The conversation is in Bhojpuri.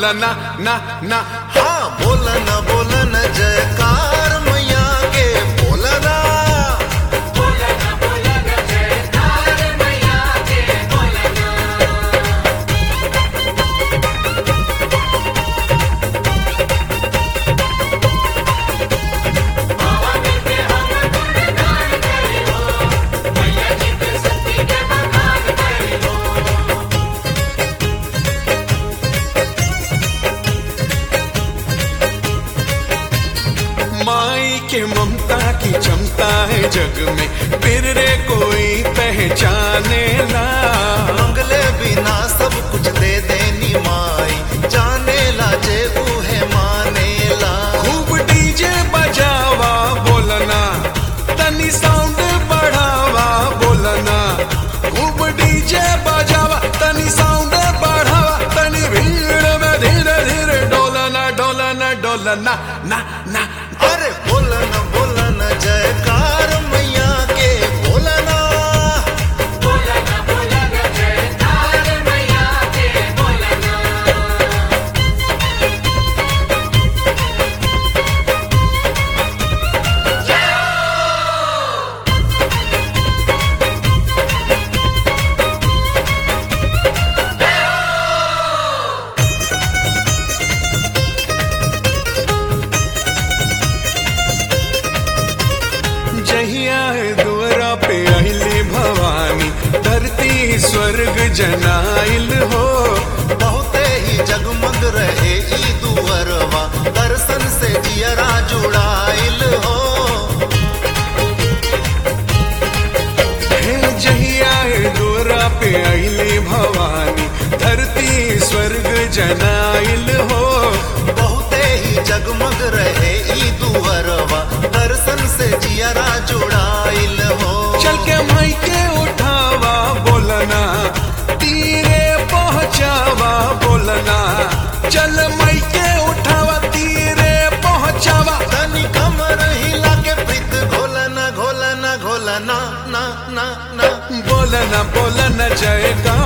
बोलना ना ना। हाँ बोलन जयकार मैया के बोलना। माई के ममता की क्षमता है जग में, फिर रे कोई पहचाने ला। मंगले बिना सब कुछ दे देनी माई, जाने ला जे उहे माने ला। खूब डीजे बजावा बोलना, तनी साउंड बढ़ावा बोलना। खूब डीजे बजावा तनी साउंड बढ़ावा, तनी भीड़ में धीरे धीरे डोलना डोलना डोलना ना ना। अरे बोलन जयकार मैया के बोलना। जहिया है दुअरा पे अहिली भवानी, धरती स्वर्ग जनाइल हो। बहुते ही जगमग रहे ई दुअरवा, दर्शन से जियरा जुड़ाइल हो। हे जहिया है दुअरा पे अहिली भवानी, धरती स्वर्ग जनाइल हो। बहुते ही जगमग रहे ई दुअरवा, दर्शन से जियरा जुड़ाइल हो। चल के माई के उठावा बोलना, तीरे पहुँचावा बोलना। चल माई के उठावा तीरे पहुँचावा। तनी कमर हिला के प्रीत घोलना घोलना घोलना ना ना ना। बोलना बोलना जयकार